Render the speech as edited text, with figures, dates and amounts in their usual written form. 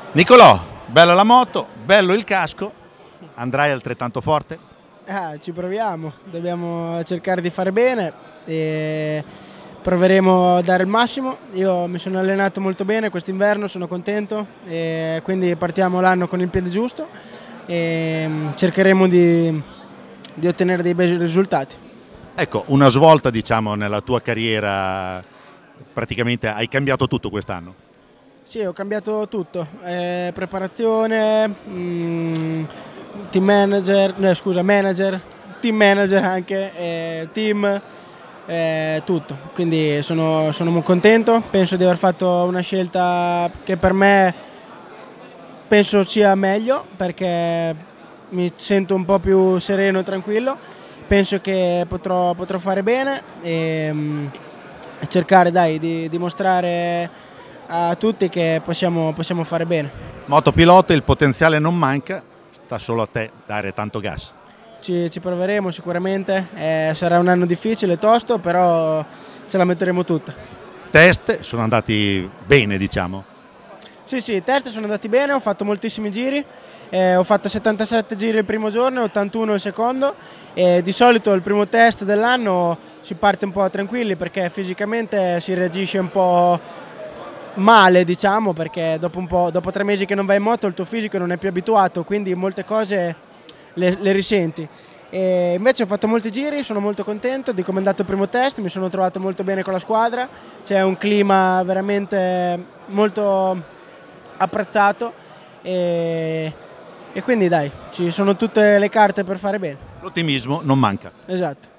Nicolò, bella la moto, bello il casco, andrai altrettanto forte? Ci proviamo, dobbiamo cercare di fare bene e proveremo a dare il massimo. Io mi sono allenato molto bene quest'inverno, sono contento e quindi partiamo l'anno con il piede giusto e cercheremo di ottenere dei bei risultati. Ecco, una svolta diciamo nella tua carriera, praticamente hai cambiato tutto quest'anno. Sì, ho cambiato tutto, preparazione, team manager, no, scusa, manager, team manager anche, team, tutto. Quindi sono molto contento, penso di aver fatto una scelta che per me penso sia meglio perché mi sento un po' più sereno e tranquillo, penso che potrò fare bene e cercare di dimostrare a tutti che possiamo fare bene. Motopilota, il potenziale non manca, sta solo a te dare tanto gas. Ci proveremo sicuramente, sarà un anno difficile, tosto, però ce la metteremo tutta. Test sono andati bene, diciamo. Sì, i test sono andati bene, ho fatto moltissimi giri, ho fatto 77 giri il primo giorno e 81 il secondo e di solito il primo test dell'anno si parte un po' tranquilli perché fisicamente si reagisce un po' male, diciamo, perché dopo 3 mesi che non vai in moto il tuo fisico non è più abituato, quindi molte cose le risenti. E invece ho fatto molti giri, sono molto contento di come è andato il primo test, mi sono trovato molto bene con la squadra, c'è un clima veramente molto apprezzato e quindi dai, ci sono tutte le carte per fare bene. L'ottimismo non manca. Esatto.